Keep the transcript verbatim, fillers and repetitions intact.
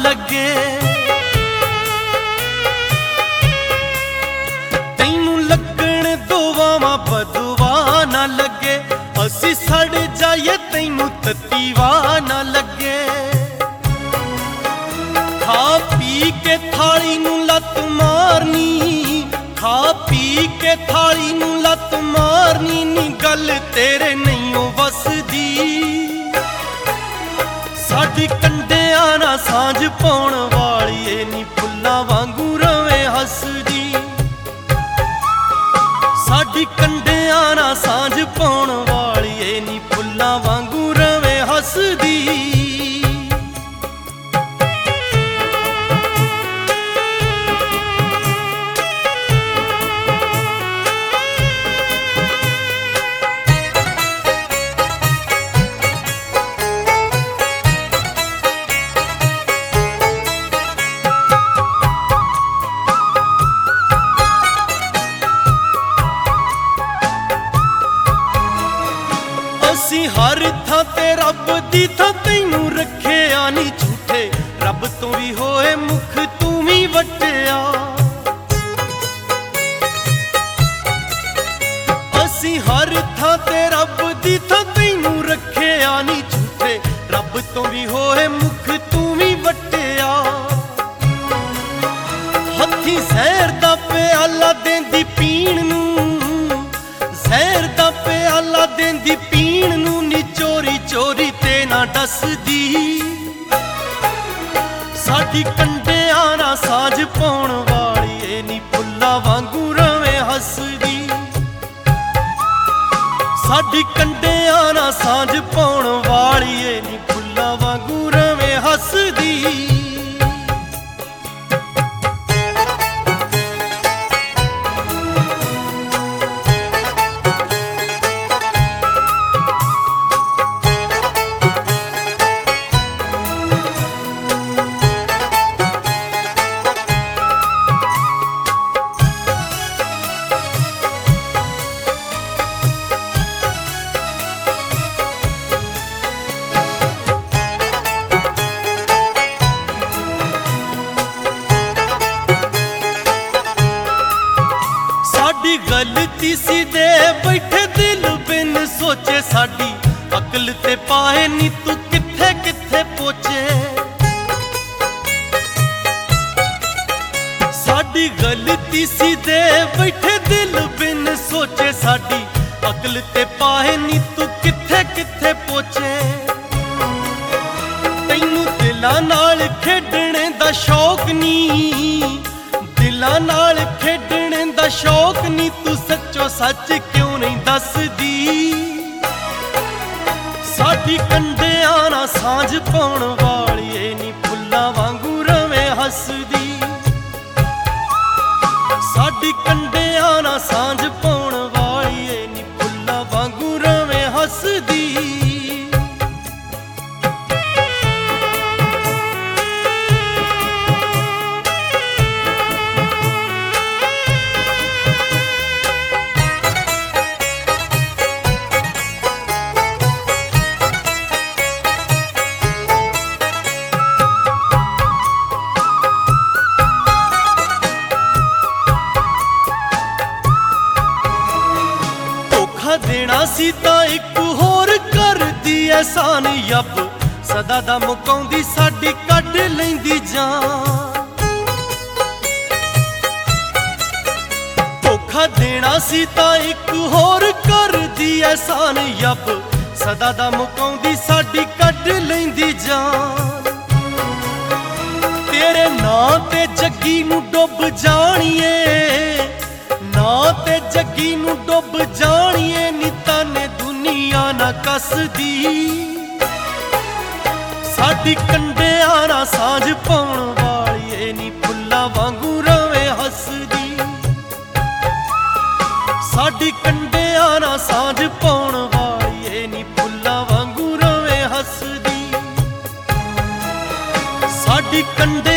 लगे। तैनू लगण दोवां बदवा ना लगे, असी सड़ जाइए तैनू ततीवा ना लगे। खा पी के थाली नू लत मारनी, खा पी के थाली नू लत मारनी नी गल तेरे नहीं ओ वसदी। साडी कंडियां ना सांझ पाउण वाली नी फुल्लां वांगू रवे हसदी। साडी कंडियां ना सांझ पाउण वाली नी फुल्लां वांगू रवे हसदी। असी हर थां ते रब दी थां तैनू रखिया नी झूठे, रब तो भी होए मुख तू भी वटिया। असी हर थां ते रब दी थां तैनू रखिया नी झूठे, रब तो भी होए मुख तू भी वटिया। हथी जहर दा प्याला देंदी पीण नू, जहर दा प्याला देंदी पीण नू नी चोरी चोरी ते ना डसदी। साडी कंडियां ना सांझ पाउण वाली नी फुल्लां वांगू रवे हसदी। साडी कंडियां ना सांझ पाउण वाली नी फुल्लां वांगू रवे हसदी। साडी गलती सी दे बैठे दिल बिन सोचे, साडी अकल ते पाए नी तू किथे किथे पहुंचे। साडी गलती सी दे बैठे दिल बिन सोचे, साडी अकल ते पाए नी तू किथे किथे पहुंचे। तैनू दिलां नाल खेडणे दा शौक नी, दिलां नाल खेडणे दा शौक नी, तू सच्चो सच क्यों नहीं दसदी। साडी कंडियां ना सांझ पाउण वाली नी फुल्लां वांगू रवे हसदी। साडी कंडियां ना सांझ पाउण वाली नी फुल्लां वांगू रवे हसदी। देना सी तां इक होर कर दी एहसान, यब सदा दा मुकाउंदी साडी कढ लैंदी जान। धोखा देना सी तां इक होर कर दी एहसान, यब सदा दा मुकाउंदी साडी कढ लैंदी जान। तेरे नां ते जग्गी नू डुब जाणीए, ना ते जग्गी नू डुब जाणीए नी ताने दुनिया ना कसदी। साडी कंडियां ना सांझ पाउण वाली नी फुल्लां वांगू रवे हसदी। साडी कंडियां ना सांझ पाउण वाली नी फुल्लां वांगू रवे हसदी। साडी कंडियां